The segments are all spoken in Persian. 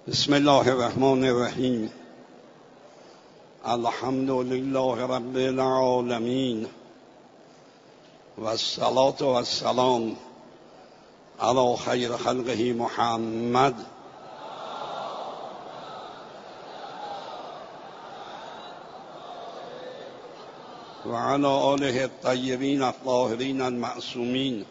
بسم الله الرحمن الرحیم. الحمد لله رب العالمین و الصلاة و السلام علی خیر خلقه محمد و علی آله الطیبین الطاهرین المعصومین،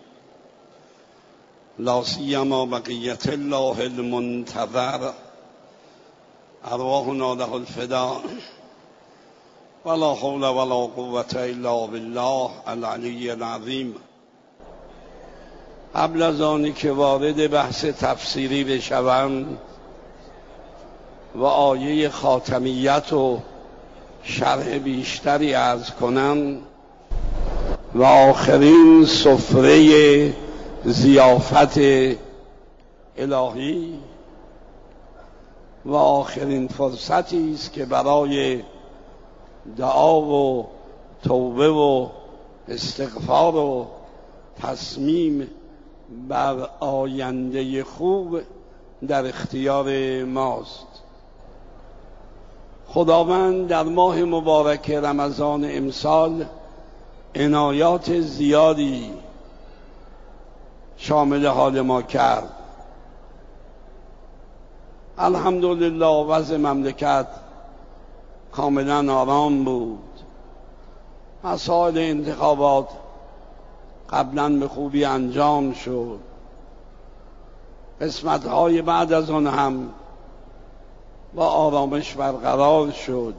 لا سیما بقیت الله المنتظر، ارواحنا له الفداء، ولا حول ولا قوة الا بالله العلی العظیم. قبل از آنی که وارد بحث تفسیری بشوم و آیه خاتمیت و شرح بیشتری عرض کنم و آخرین سفره ضیافت الهی و آخرین فرصتی است که برای دعا و توبه و استغفار و تصمیم بر آینده خوب در اختیار ماست. خداوند در ماه مبارک رمضان امسال عنایات زیادی شامل حال ما کرد. الحمدلله وضع مملکت کاملا آرام بود. مسائل انتخابات قبلا به خوبی انجام شد. قسمت‌های بعد از آن هم با آرامش برقرار شد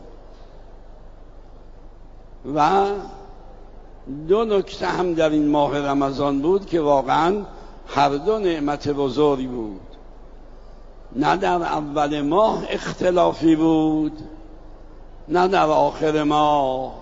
و دو نکته هم در این ماه رمضان بود که واقعا هر دو نعمت بزرگی بود. نه در اول ماه اختلافی بود، نه در آخر ماه.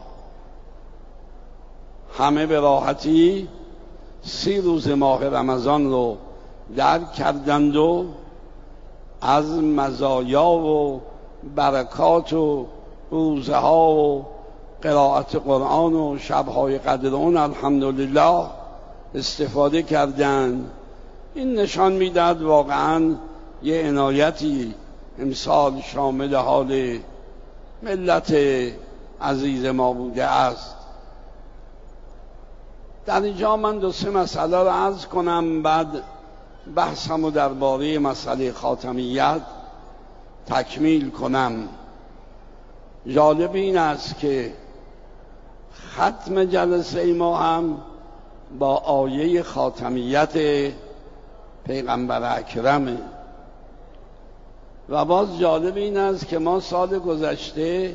همه به راحتی 30 روز ماه رمضان رو درک کردند و از مزایا و برکات و روزها و قرائت قرآن و شبهای قدر اون الحمدلله استفاده کردند. این نشان میداد واقعا یه عنایتی امسال شامل حال ملت عزیز ما بوده است. در اینجا من 2-3 مسئله رو عرض کنم، بعد بحثمو درباره مسئله خاتمیت تکمیل کنم. جالب این است که ختم جلسه ما هم با آیه خاتمیت پیغمبر اکرمه و باز جالب این است که ما سال گذشته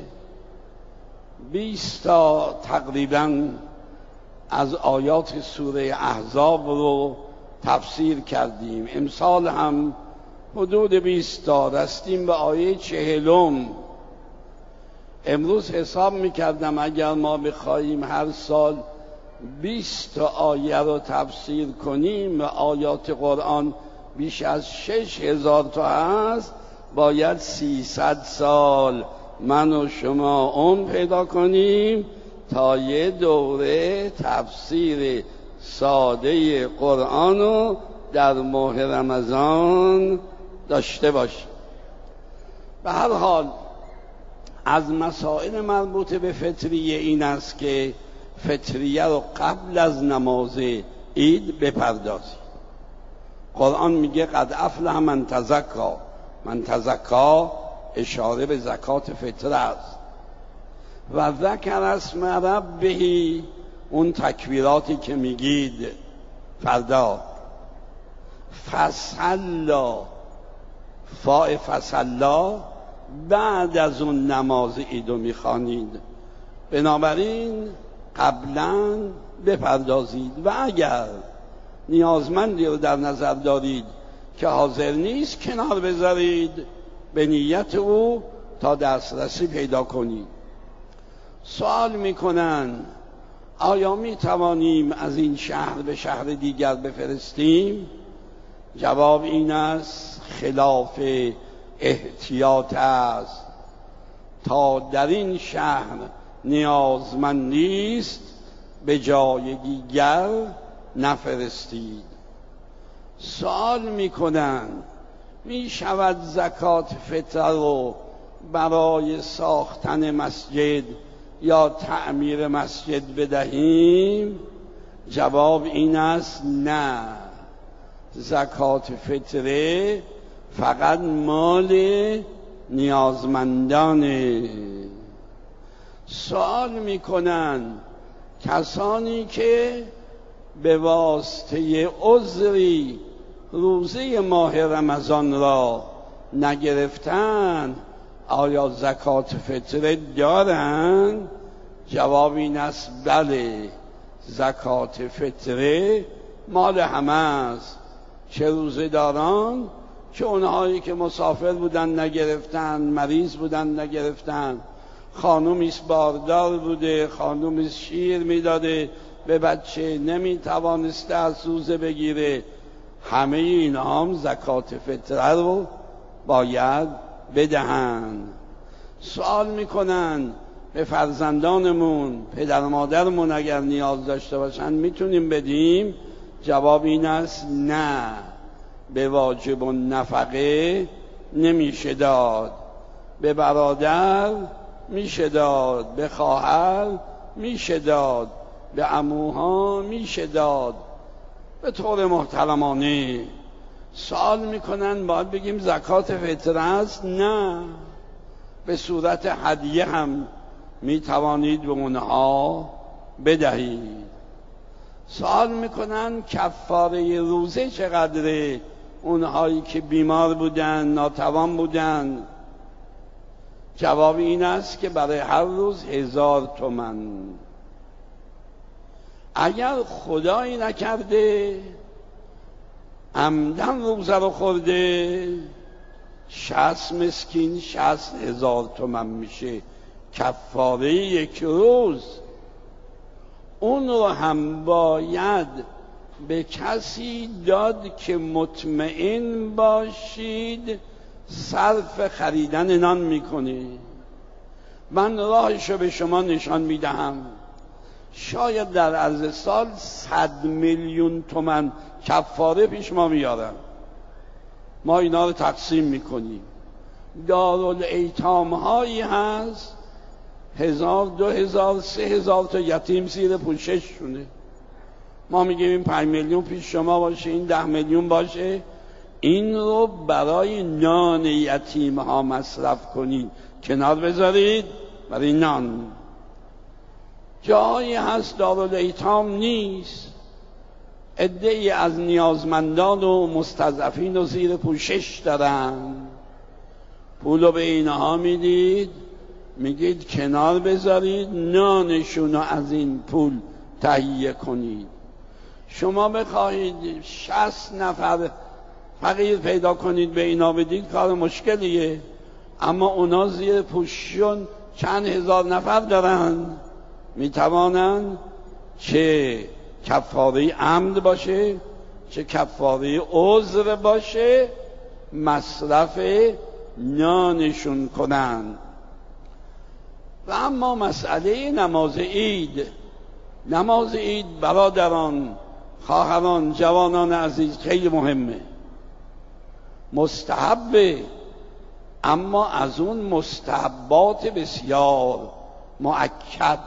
20 تا تقریبا از آیات سوره احزاب رو تفسیر کردیم. امسال هم حدود 20 تا رسیدیم به آیه 40. امروز حساب میکردم اگر ما بخواهیم هر سال 20 تا آیه رو تفسیر کنیم و آیات قرآن بیش از 6000 تا هست، باید 300 سال من و شما عمر پیدا کنیم تا یه دوره تفسیر ساده قرآن رو در ماه رمضان داشته باشیم. به هر حال از مسائل مربوط به فطریه این است که فطریه رو قبل از نماز عید بپردازید. قرآن میگه قد افلح من تزکا. من تزکا اشاره به زکات فطره است. و ذکر اسم ربه، اون تکبیراتی که میگید فردا. فصلا، فاء فصلا بعد از اون نماز عیدو میخوانید. بنابراین قبلا بپردازید و اگر نیازمندی رو در نظر دارید که حاضر نیست کنار بذارید به نیت او تا دسترسی پیدا کنید. سوال میکنن آیا میتوانیم از این شهر به شهر دیگر بفرستیم؟ جواب این است خلاف احتیاط است. تا در این شهر نیازمند نیست به جای دیگر نفرستید. سوال میکنن می شود زکات فطر رو برای ساختن مسجد یا تعمیر مسجد بدهیم؟ جواب این است نه. زکات فطره فقط مال نیازمندانه. سوال میکنن کسانی که به واسطه عذری روزه ماه رمضان را نگرفتن آیا زکات فطره دارند؟ جواب این است بله، زکات فطره مال همه است، چه روزه داران چه اونهایی که مسافر بودن نگرفتن، مریض بودن نگرفتن، خانومی باردار بوده، خانومی شیر میداده به بچه نمیتوانسته از روزه بگیره، همه اینا هم زکات فطره رو باید بدهند. سوال میکنن به فرزندانمون، پدر و مادرمون اگر نیاز داشته باشن میتونیم بدیم؟ جواب این است نه، به واجب و نفقه نمیشه داد، به برادر میشه داد، به خواهر میشه داد، به عموها میشه داد، به طور محترمانه. سوال میکنن باید بگیم زکات فطره است؟ نه، به صورت هدیه هم میتوانید به اونها بدهید. سوال میکنن کفاره روزه چقدره؟ اونهایی که بیمار بودن، ناتوان بودن، جواب این است که برای هر روز 1000 تومان. اگر خدایی نکرده عمدن روزه رو خورده، 60 مسکین 60,000 تومان میشه کفاره یک روز. اون رو هم باید به کسی داد که مطمئن باشید صرف خریدن نان میکنه. من راهشو به شما نشان میدهم. شاید در عرض سال 100 میلیون تومان کفاره پیش ما میارن، ما اینا رو تقسیم میکنیم. دارالایتام هایی هست 1000 2000 3000 تا یتیم زیر پوشششونه، ما میگیم این 5 میلیون پیش شما باشه، این 10 میلیون باشه، این رو برای نان یتیم ها مصرف کنید، کنار بذارید برای نان. جایی هست دارالایتام نیست، عده‌ای از نیازمندان و مستضعفین و زیر پوشش دارن، پولو به اینها میدید، میگید کنار بذارید، نانشونو از این پول تهیه کنید. شما بخواهید 60 نفر فقیر پیدا کنید به اینا بدید، کار مشکلیه، اما اونا زیر پوششون چند هزار نفر دارن، میتوانند چه کفاره عمد باشه چه کفاره عذر باشه مصرف نانشون کنند. و اما مسئله نماز عید، نماز عید برادران، خواهران، جوانان عزیز خیلی مهمه، مستحبه، اما از اون مستحبات بسیار مؤکد،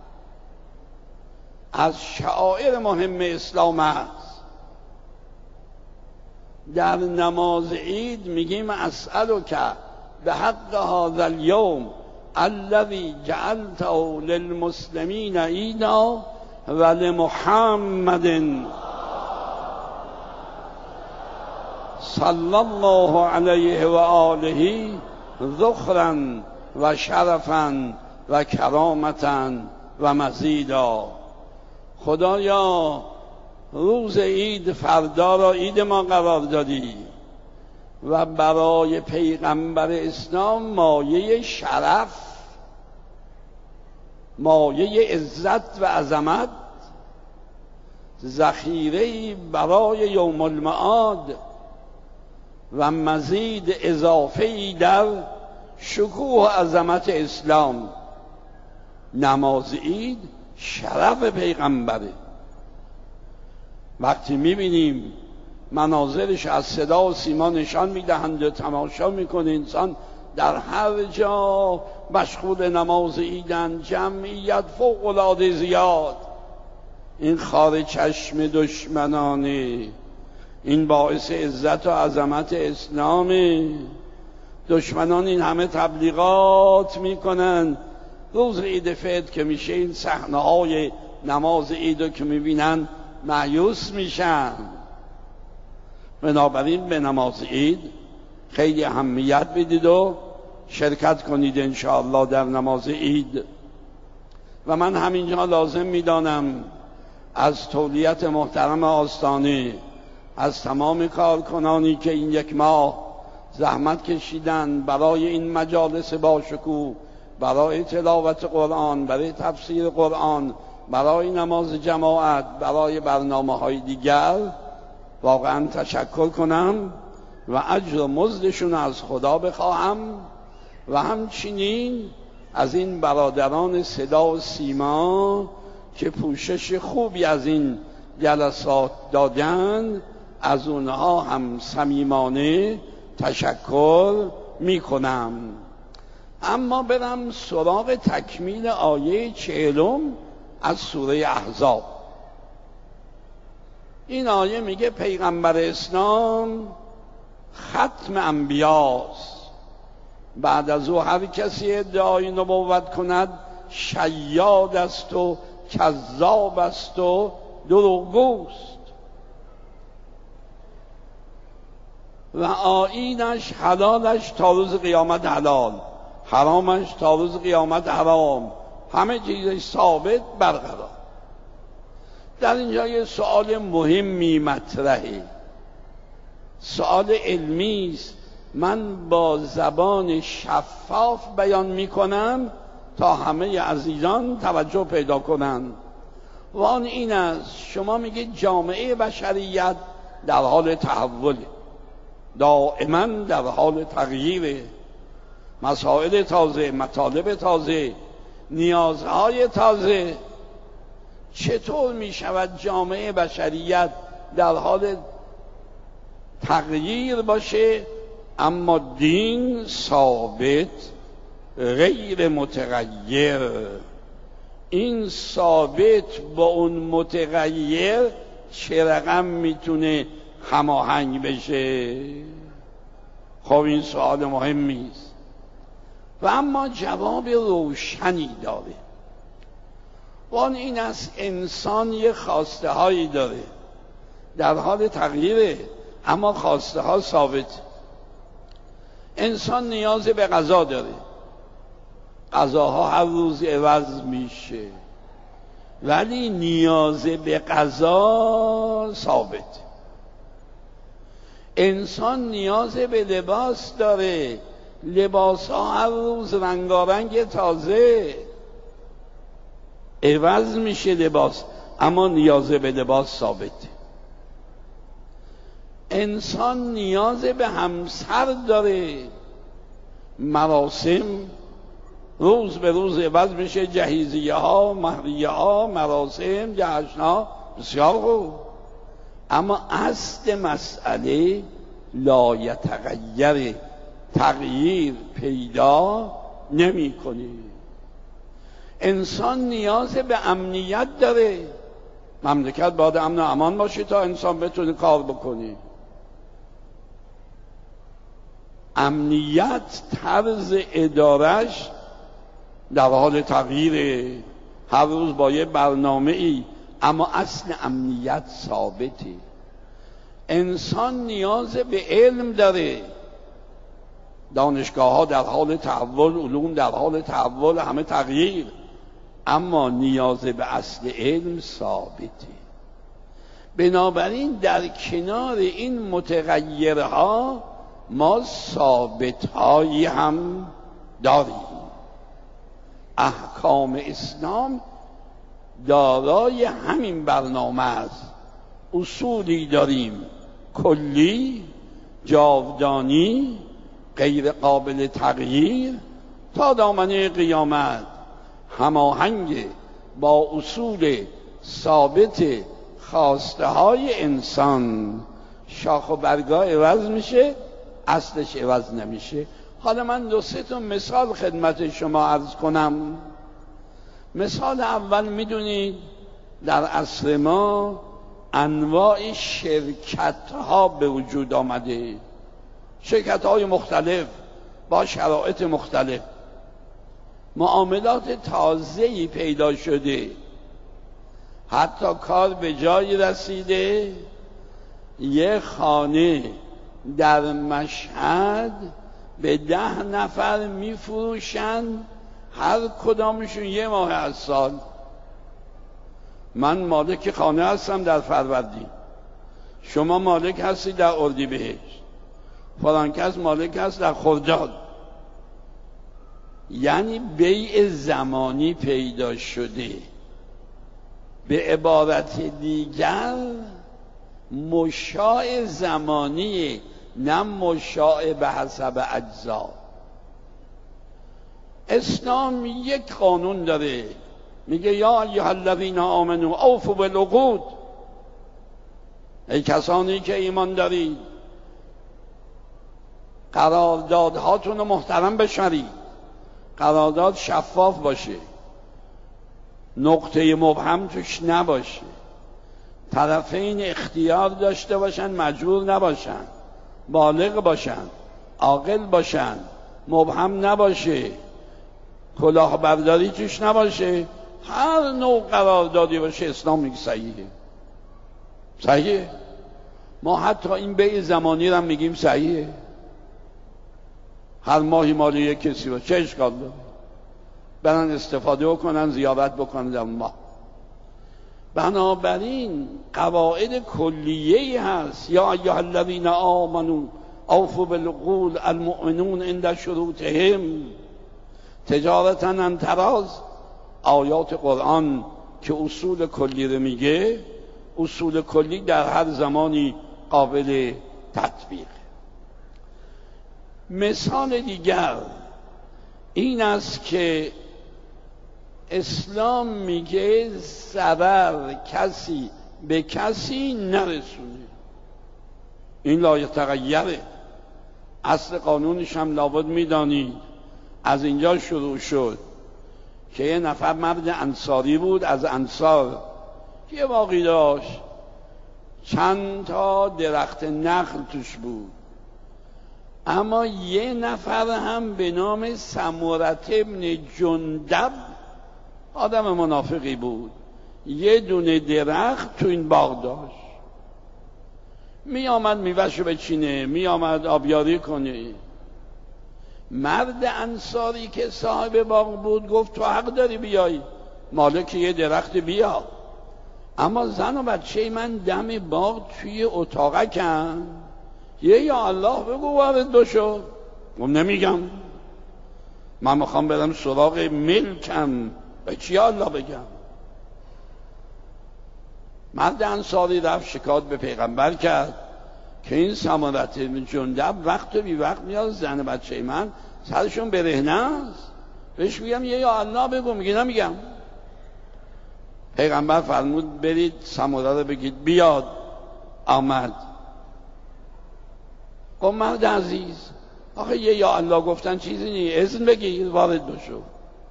از شعائر مهم اسلام است. در نماز عید میگیم اسألک به حق هذا اليوم الذي جعلته للمسلمین عیدا و لمحمد صلی الله علیه و آله ذخرا و شرفا و کرامتا و مزیدا. خدایا روز عید فردا را عید ما قرار دادی و برای پیغمبر اسلام مایه شرف، مایه عزت و عظمت، ذخیره‌ای برای یوم المعاد و مزید اضافه‌ای در شکوه و عظمت اسلام. نماز عید شرف پیغمبره. وقتی میبینیم مناظرش از صدا و سیما نشان میدهند و تماشا میکنه انسان در هر جا مشغول نماز عیدن، جمعیت فوق العاده زیاد. این خار چشم دشمنانه، این باعث عزت و عظمت اسلامه. دشمنان این همه تبلیغات میکنن، روز عید فطر که میشه این صحنه‌های نماز عید رو که میبینن مایوس میشن. بنابراین به نماز عید خیلی اهمیت بدید و شرکت کنید انشاءالله در نماز عید. و من همینجا لازم میدانم از تولیت محترم آستانه، از تمام کارکنانی که این یک ماه زحمت کشیدن برای این مجالس باشکوه، برای تلاوت قرآن، برای تفسیر قرآن، برای نماز جماعت، برای برنامه‌های دیگر، واقعا تشکر کنم و اجر و مزدشون از خدا بخواهم. و همچنین از این برادران صدا و سیما که پوشش خوبی از این جلسات دادن، از اونها هم صمیمانه تشکر میکنم. اما برم سراغ تکمیل آیه 40 از سوره احزاب. این آیه میگه پیغمبر اسلام ختم انبیاست، بعد از او هر کسی ادعای نبوت کند شیاد است و کذاب است و دروغگوست و آیینش حلالش تا روز قیامت حلال، حرامش تا روز قیامت حرام، همه چیزش ثابت برقرار. در اینجا یه سوال مهمی مطرحه، سوال علمی است. من با زبان شفاف بیان میکنم تا همه عزیزان توجه پیدا کنند. و آن این است، شما میگید جامعه بشریت در حال تحول، دائما در حال تغییر، مسائل تازه، مطالب تازه، نیازهای تازه. چطور میشود جامعه بشریت در حال تغییر باشه اما دین ثابت غیر متغیر؟ این ثابت با اون متغیر چه رقم میتونه هماهنگ بشه؟ خب این سوال مهمی است و اما جواب روشنی داره. و آن این است، انسان یه خواسته هایی داره، در حال تغییره اما خواسته ها ثابت. انسان نیاز به غذا داره، غذاها هر روز عوض میشه، ولی نیاز به غذا ثابت. انسان نیاز به لباس داره، لباس ها هر روز رنگارنگ تازه، عوض میشه لباس، اما نیاز به لباس ثابت. انسان نیاز به همسر داره، مراسم روز به روز عوض میشه، جهیزیه ها، مهریه ها، مراسم، جشن ها، بسیار خوب، اما اصل مسئله لا یتغیر، تغییر پیدا نمی کنه. انسان نیاز به امنیت داره، مملکت باید امن و امان باشه تا انسان بتونه کار بکنه. امنیت طرز ادارش در حال تغییره، هر روز با یه برنامه ای، اما اصل امنیت ثابته. انسان نیاز به علم داره، دانشگاه ها در حال تحول، علوم در حال تحول، همه تغییر، اما نیاز به اصل علم ثابته. بنابراین در کنار این متغیرها ما ثابتهایی هم داریم. احکام اسلام دارای همین برنامه است. اصولی داریم کلی، جاودانی، غیر قابل تغییر تا دامنه قیامت، هماهنگ با اصول ثابت خواسته های انسان. شاخ و برگاه عوض میشه، اصلش عوض نمیشه. حالا من 2-3 تا مثال خدمت شما عرض کنم. مثال اول، میدونید در عصر ما انواع شرکت ها به وجود آمده، شرکت های مختلف با شرایط مختلف، معاملات تازه‌ای پیدا شده. حتی کار به جایی رسیده یه خانه در مشهد به 10 نفر میفروشن، هر کدامشون 1 ماه از سال. من مالک خانه هستم در فروردین، شما مالک هستی در اردیبهشت، فلان کس مالک هست در خرداد. یعنی بیع زمانی پیدا شده. به عبارت دیگر مشاع زمانی، نه مشاع به حسب اجزا. اسلام یک قانون داره، میگه یا ایها الذین آمنوا اوفوا بالعقود. ای کسانی که ایمان دارید قراردادهاتون رو محترم بشمارید. قرارداد شفاف باشه، نقطه مبهم توش نباشه، طرفین اختیار داشته باشن، مجبور نباشن، بالغ باشن، عاقل باشن، مبهم نباشه، کلاهبرداری توش نباشه. هر نوع قراردادی باشه اسلام میگه صحیحه. صحیحه. ما حتی این بیع زمانی رو میگیم صحیحه. هر ماهی مال یک کسی باشه چه اشکال داره؟ برن استفاده بکنن، زیارت بکنن در ماه. بنابراین قواعد کلیه‌ای هست. یا ایها الذین آمنوا اوفوا بالعقود المؤمنون عند شروطهم تجارتا عن تراض. آیات قرآن که اصول کلی رو میگه، اصول کلی در هر زمانی قابل تطبیق. مثال دیگر این است که اسلام میگه ضرر کسی به کسی نرسونه. این لا یتغیره. اصل قانونش هم لابد میدانید. از اینجا شروع شد که یه نفر مرد انصاری بود، از انصار یه باغی داشت، چند تا درخت نخل توش بود، اما یه نفر هم به نام سمورة ابن جندب آدم منافقی بود، یه دونه درخت تو این باغ داشت. می آمد میوهشو بچینه، می آمد آبیاری کنه. مرد انصاری که صاحب باغ بود گفت تو حق داری بیایی، مالک یه درخت بیا، اما زن و بچه من دم باغ توی اتاقکن، یه یا الله بگو وارد بشو. گفت نمیگم، من میخوام برم سراغ ملکم، به چی الله بگم؟ مرد انصاری رفت شکایت به پیغمبر کرد که این سمورة بن جندب وقت و بی وقت میاد زن بچه من سرشون برهنه است، بهش میگم یه یا الله بگو، میگه نمیگم. پیغمبر فرمود برید سمورة رو بگید بیاد. آمد. گفت مرد عزیز آخه یه یا الله گفتن چیزی نیست، اذن بگیر وارد بشو.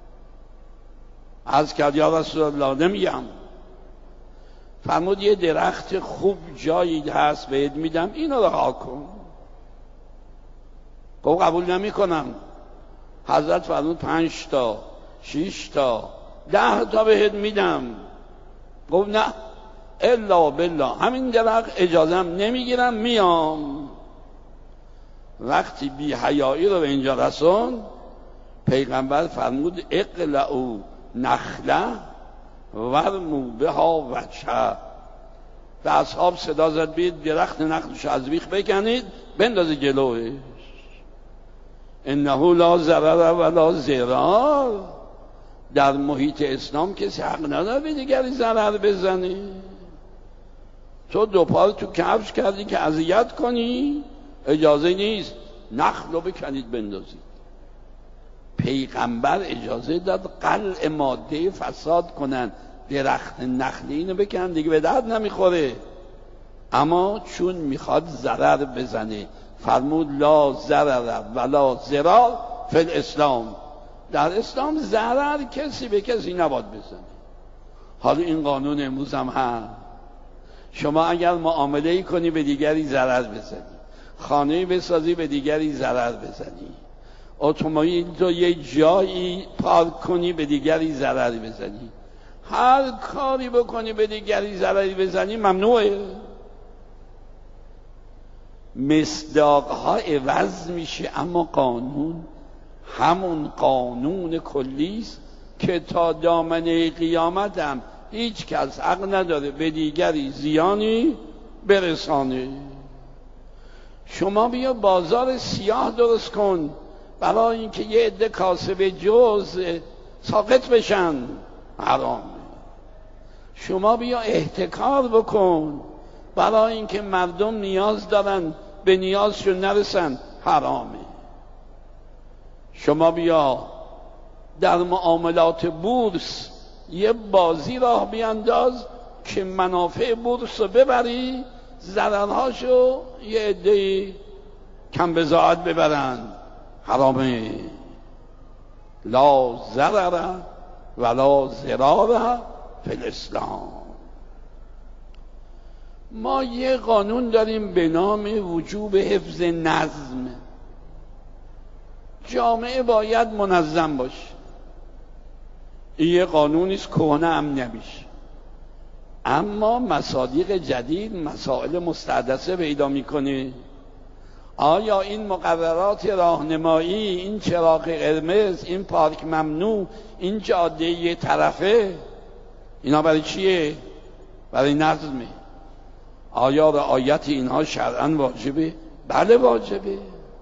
عرض کرد یا رسول الله نمیگم. فرمود یه درخت خوب جایی هست بهت میدم، اینو رها کن. گفت قبول نمی کنم. حضرت فرمود 5 تا 6 تا 10 تا بهت میدم. گفت نه الا بالله، همین درخت اجازم نمیگیرم، میام. وقتی بی حیایی رو به اینجا رسون، پیغمبر فرمود اقلعوا نخله ورموا بها وجهه. به اصحاب صدا زد بید درخت نخلش از بیخ بکنید بندازید جلوش. انه لا ضرر ولا ضرار. در محیط اسلام کسی حق نداره به دیگری ضرر بزنه. تو 2 پا تو کفش کردی که اذیت کنی، اجازه نیست. نخل رو بکنید بندازید. پیغمبر اجازه داد قلع ماده فساد کنن، درخت نخلی اینو بکن دیگه به درد نمیخوره. اما چون میخواد ضرر بزنه فرمود لا ضرر ولا ضرار فی الاسلام، در اسلام ضرر کسی به کسی نباید بزنه. حالا این قانون امروز هم هست، شما اگر معامله‌ای کنی به دیگری ضرر بزنی، خانه‌ای بسازی به دیگری ضرر بزنی، اتومبیل تو یه جایی پارک کنی به دیگری ضرر بزنی، هر کاری بکنی به دیگری ضرری بزنی ممنوعه. مصداقها عوض میشه، اما قانون همون قانون کلیست که تا دامنه قیامت هم هیچ کس حق نداره به دیگری زیانی برسانه. شما بیا بازار سیاه درست کن برای اینکه یه عده کاسب جز ساقط بشن، حرامه. شما بیا احتکار بکن برای اینکه مردم نیاز دارن به نیازشون نرسن، حرامه. شما بیا در معاملات بورس یه بازی راه بیانداز که منافع بورس رو ببری، ضررهاشو یه عده‌ای کم بضاعت ببرن، حرامه. لا ضرر ولا ضرار فی الاسلام. ما یه قانون داریم به نام وجوب حفظ نظم. جامعه باید منظم باشه. این یه قانونیست، کهنه هم نمیشه. اما مصادیق جدید مسائل مستحدثه پیدا میکنه. آیا این مقررات راهنمایی، این چراغ قرمز، این پارک ممنوع، این جاده یه طرفه، اینا برای چیه؟ برای نظمه. آیا رعایت اینها شرعاً واجبه؟ بله واجبه.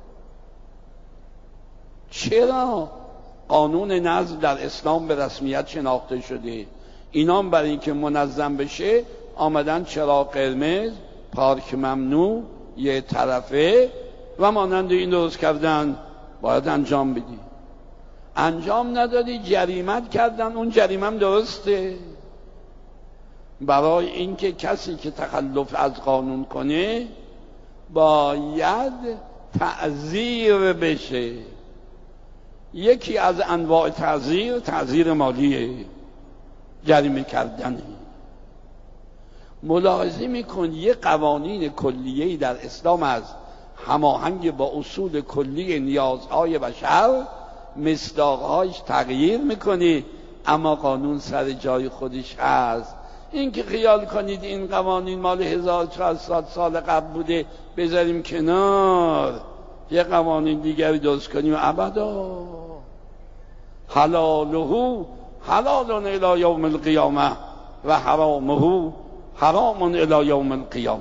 چرا قانون نظم در اسلام به رسمیت شناخته شده؟ اینا برای اینکه منظم بشه آمدن چراغ قرمز، پارک ممنوع، یه طرفه و مانند این درست کردن. باید انجام بدی، انجام ندادی جریمت کردن. اون جریمه درسته. برای اینکه کسی که تخلف از قانون کنه باید تعزیر بشه. یکی از انواع تعزیر مالیه، جریمه کردنه. ملاحظه میکن یه قوانین کلیه‌ای در اسلام از هماهنگ با اصول کلی نیازهای بشر مصداقهاش تغییر میکنه، اما قانون سر جای خودش هست. این که خیال کنید این قوانین مال 1400 سال قبل بوده بذاریم کنار یه قوانین دیگری درست کنیم، ابدا. حلاله حلال الی یوم القیامه و حرامه حرام الی یوم القیامه.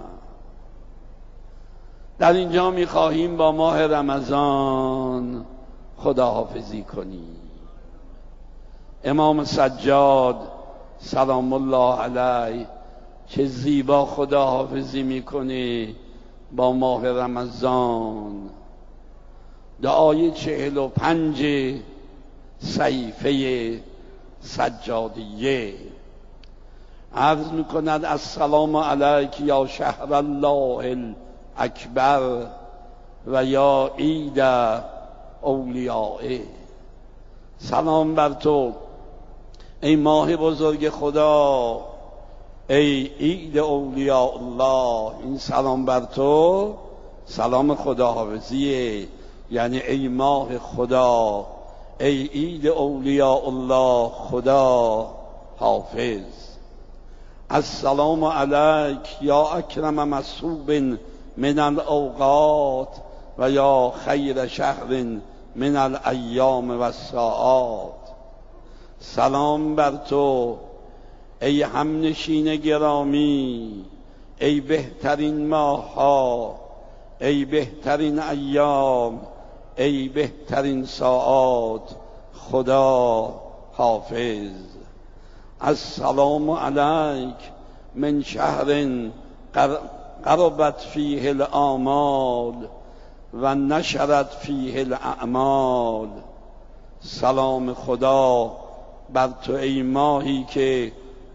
در اینجا میخواهیم با ماه رمضان خداحافظی کنیم. امام سجاد سلام الله علیه چه زیبا خداحافظی میکنه با ماه رمضان. دعای 45 صحیفه سجادیه عرض میکند: السلام علیک یا شهر الله الاکبر و یا عید اولیائه. سلام بر تو ای ماه بزرگ خدا، ای عید اولیاء الله. این سلام بر تو سلام خداحافظیه، یعنی ای ماه خدا، ای عید اولیاء الله، خدا حافظ. السلام علیک یا اکرم مصحوب من الاوقات و یا خیر شهر من الایام و الساعات. سلام بر تو ای همنشین گرامی، ای بهترین ماه‌ها، ای بهترین ایام، ای بهترین ساعات، خدا حافظ. السلام علیک من شهر قربت فیه الآمال و نشرت فیه الاعمال. سلام خدا بر تو ای ماهی که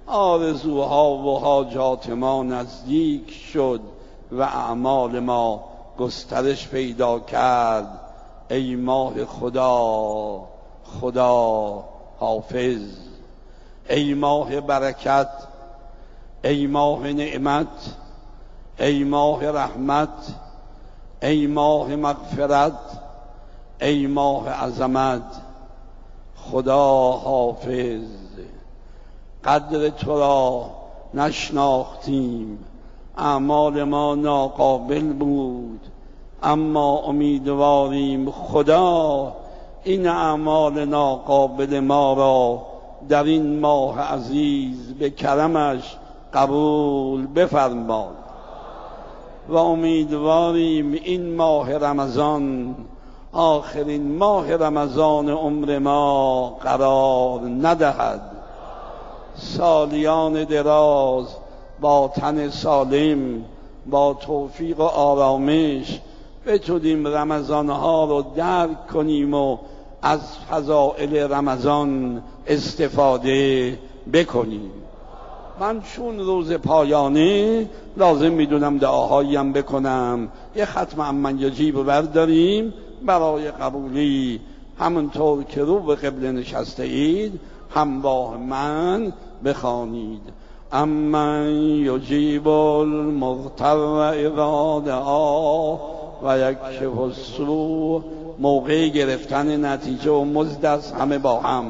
آرزوها و حاجات ما نزدیک شد و اعمال ما گسترش پیدا کرد. ای ماه خدا، خدا حافظ. ای ماه برکت، ای ماه نعمت، ای ماه رحمت، ای ماه مغفرت، ای ماه عظمت، خدا حافظ. قدر تو را نشناختیم، اعمال ما ناقابل بود، اما امیدواریم خدا این اعمال ناقابل ما را در این ماه عزیز به کرمش قبول بفرماد و امیدواریم این ماه رمضان آخرین ماه رمضان عمر ما قرار ندهد. سالیان دراز با تن سالم، با توفیق و آرامش بتونیم رمضانها رو درک کنیم و از فضائل رمضان استفاده بکنیم. من چون روز پایانه لازم میدونم دعاهایی هم بکنم. یه ختم عمن یجیب برداریم برای قبولی، همونطور که رو به قبله نشسته اید همراه من بخوانید. امن یجیب المضطر اذا دعا و یکشف السوء. موقع گرفتن نتیجه و مزد است همه با هم.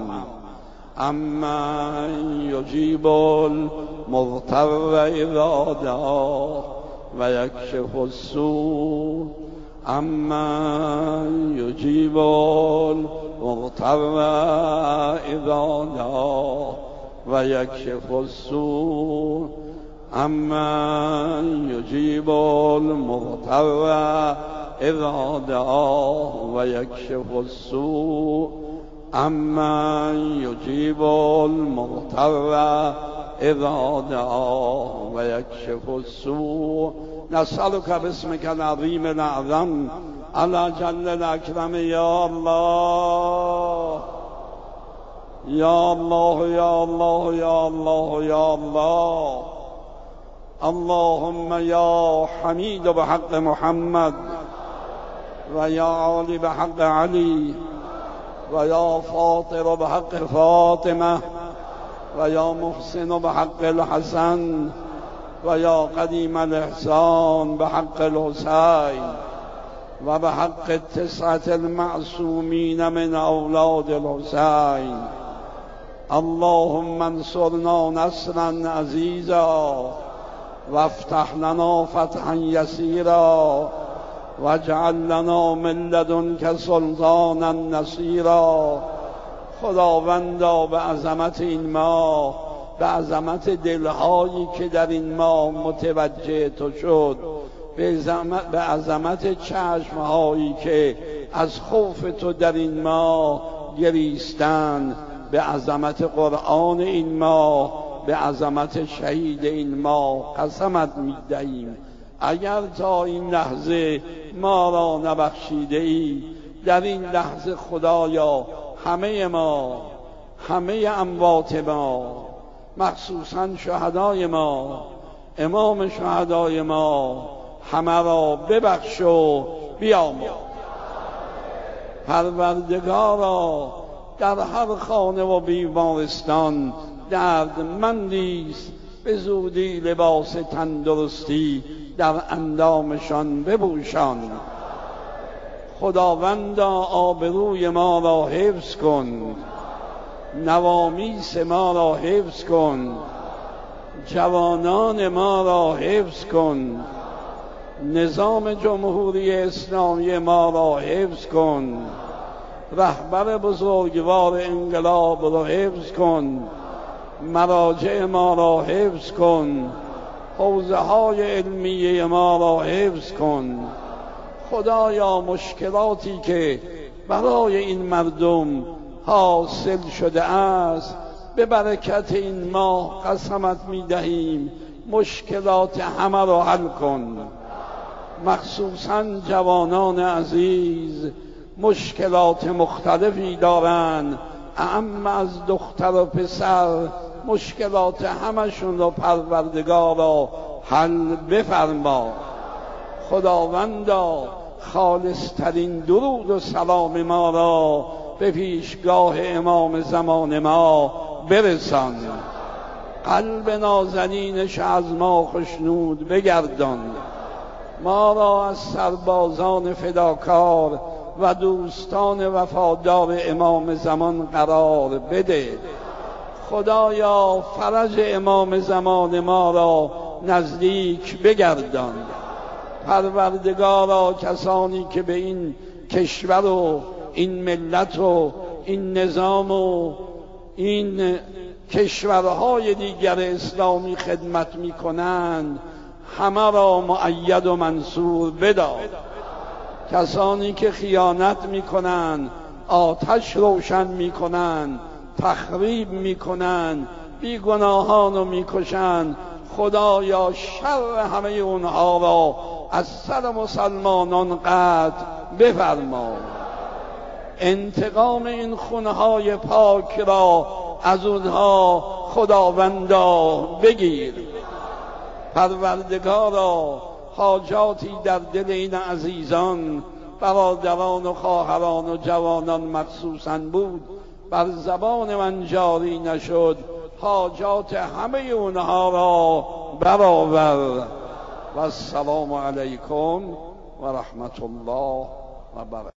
امن یجیب المضطر اذا دعا و یکشف السوء. امن یجیب المضطر اذا دعا و یکشف السوء. امن یجیب المضطر اذا دعا و یکشف السوء. امن یجیب المضطر اذا دعا و یکشف السوء. نسألك باسمك العظیم الاعظم الاجل الاکرم یا الله یا الله یا الله یا الله یا الله. اللهم یا حمید بحق محمد و یا عالی بحق علی و یا فاطر بحق فاطمه و یا محسن بحق الحسن و یا قدیم الاحسان بحق الحسین و بحق التسعة المعصومین من اولاد الحسین. اللهم انصرنا نصرا عزیزا وافتح لنا فتحا یسیرا واجعل لنا من لدنک سلطانا نصیرا. خداوندا به عظمت این ماه، به عظمت دلهایی که در این ماه متوجه تو شد، به عظمت چشمهایی که از خوف تو در این ماه گریستند، به عظمت قرآن این ماه، به عظمت شهید این ماه قسمت می‌دهیم اگر تا این لحظه ما را نبخشیده ای، در این لحظه خدایا همه ما، همه اموات ما، مخصوصا شهدای ما، امام شهدای ما، همه را ببخش و بیامرز. پروردگارا در هر خانه و بیمارستان دردمندیست، به زودی لباس تندرستی در اندامشان بپوشان. خداوندا آبروی ما را حفظ کن، نوامیس ما را حفظ کن، جوانان ما را حفظ کن، نظام جمهوری اسلامی ما را حفظ کن، رهبر بزرگوار انقلاب را حفظ کن، مراجع ما را حفظ کن، حوزه های علمیه ما را حفظ کن. خدایا مشکلاتی که برای این مردم حاصل شده است، به برکت این ماه قسمت می‌دهیم مشکلات همه را حل کن. مخصوصاً جوانان عزیز مشکلات مختلفی دارند، اعم از دختر و پسر مشکلات همشون رو پروردگارا حل بفرما. خداوندا خالصترین درود و سلام ما را به پیشگاه امام زمان ما برسان. قلب نازنینش از ما خشنود بگردان. ما را از سربازان فداکار و دوستان وفادار امام زمان قرار بده. خدایا فرج امام زمان ما را نزدیک بگردان. پروردگارا کسانی که به این کشور و این ملت و این نظام و این کشورهای دیگر اسلامی خدمت می کنند همه را مؤید و منصور بدار. کسانی که خیانت می کنند، آتش روشن می کنند، تخریب می کنند، بیگناهان رو می کشند، خدایا شر همه اونها را از سر مسلمانان قطع بفرما. انتقام این خونهای پاک را از اونها خداوندا بگیر. پروردگارا حاجاتی در دل این عزیزان برادران و خواهران و جوانان مخصوصاً بود بر زبان من جاری نشد، حاجات همه اونها را برآور. و السلام علیکم و رحمت الله و برکاته.